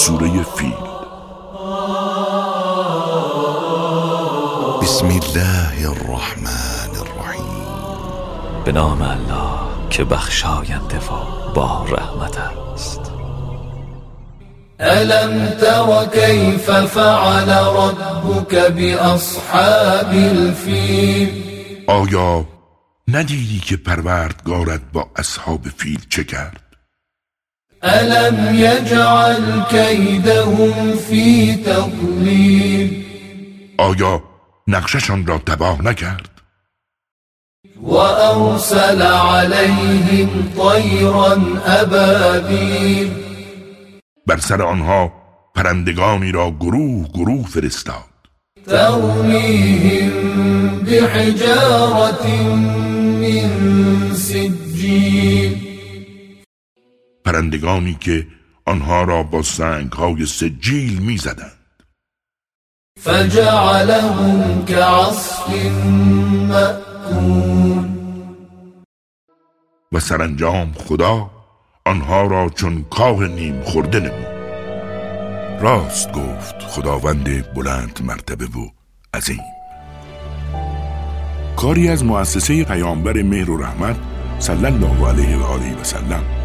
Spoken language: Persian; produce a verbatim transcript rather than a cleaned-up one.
سوره فیل. بسم الله الرحمن الرحیم. به نام الله که بخشاینده و با رحمت است. الم تر کیف فعل ربک باصحاب الفیل. آیا ندیدی که پروردگارت با اصحاب فیل چه کرد؟ الم یجعل کیدهم فی تضلیل. آیا نقششان را تباه نکرد؟ و ارسل علیهم طیرا ابابیل. بر سر آنها پرندگانی را گروه گروه فرستاد. ترمیهم بحجارة من سجیل. پرندگانی که آنها را با سنگ‌های سجیل می‌زدند. فجعلهم كعصف مأکول. و سرانجام خدا آنها را چون کاه نیم خورده نمود. راست گفت خداوند بلند مرتبه و عظیم. کاری از مؤسسه پیامبر مهر و رحمت صلی الله علیه و آله و سلم.